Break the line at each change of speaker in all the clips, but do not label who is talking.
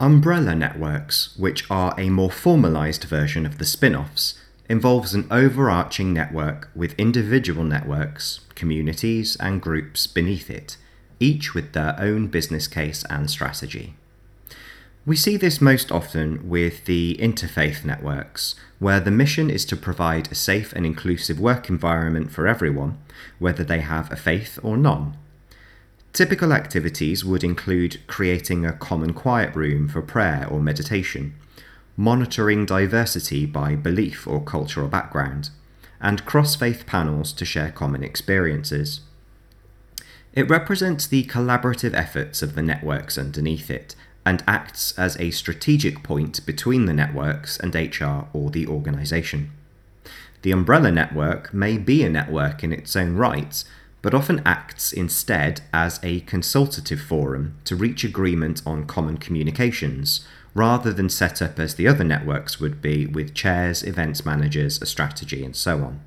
Umbrella networks, which are a more formalised version of the spin-offs, involves an overarching network with individual networks, communities and groups beneath it, each with their own business case and strategy. We see this most often with the interfaith networks, where the mission is to provide a safe and inclusive work environment for everyone, whether they have a faith or none. Typical activities would include creating a common quiet room for prayer or meditation, monitoring diversity by belief or cultural background, and cross-faith panels to share common experiences. It represents the collaborative efforts of the networks underneath it, and acts as a strategic point between the networks and HR or the organisation. The umbrella network may be a network in its own right, but often acts instead as a consultative forum to reach agreement on common communications, rather than set up as the other networks would be with chairs, events managers, a strategy, and so on.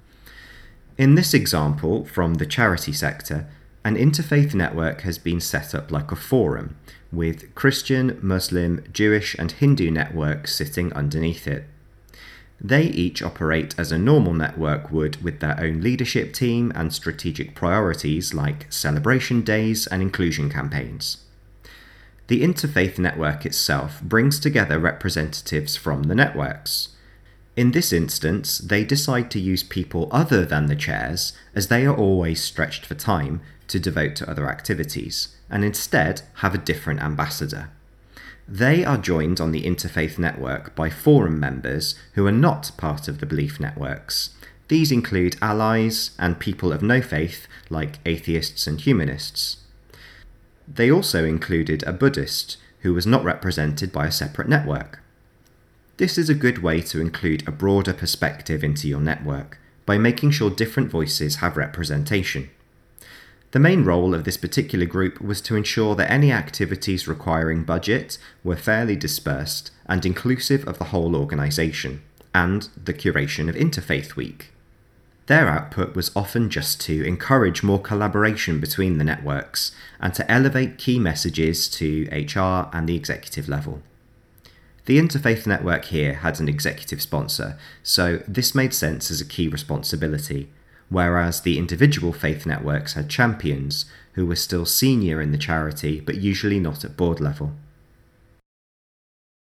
In this example from the charity sector, an interfaith network has been set up like a forum, with Christian, Muslim, Jewish and Hindu networks sitting underneath it. They each operate as a normal network would, with their own leadership team and strategic priorities like celebration days and inclusion campaigns. The interfaith network itself brings together representatives from the networks. In this instance, they decide to use people other than the chairs, as they are always stretched for time to devote to other activities, and instead have a different ambassador. They are joined on the interfaith network by forum members who are not part of the belief networks. These include allies and people of no faith, like atheists and humanists. They also included a Buddhist, who was not represented by a separate network. This is a good way to include a broader perspective into your network, by making sure different voices have representation. The main role of this particular group was to ensure that any activities requiring budget were fairly dispersed and inclusive of the whole organisation, and the curation of Interfaith Week. Their output was often just to encourage more collaboration between the networks and to elevate key messages to HR and the executive level. The Interfaith Network here had an executive sponsor, so this made sense as a key responsibility, whereas the individual faith networks had champions who were still senior in the charity but usually not at board level.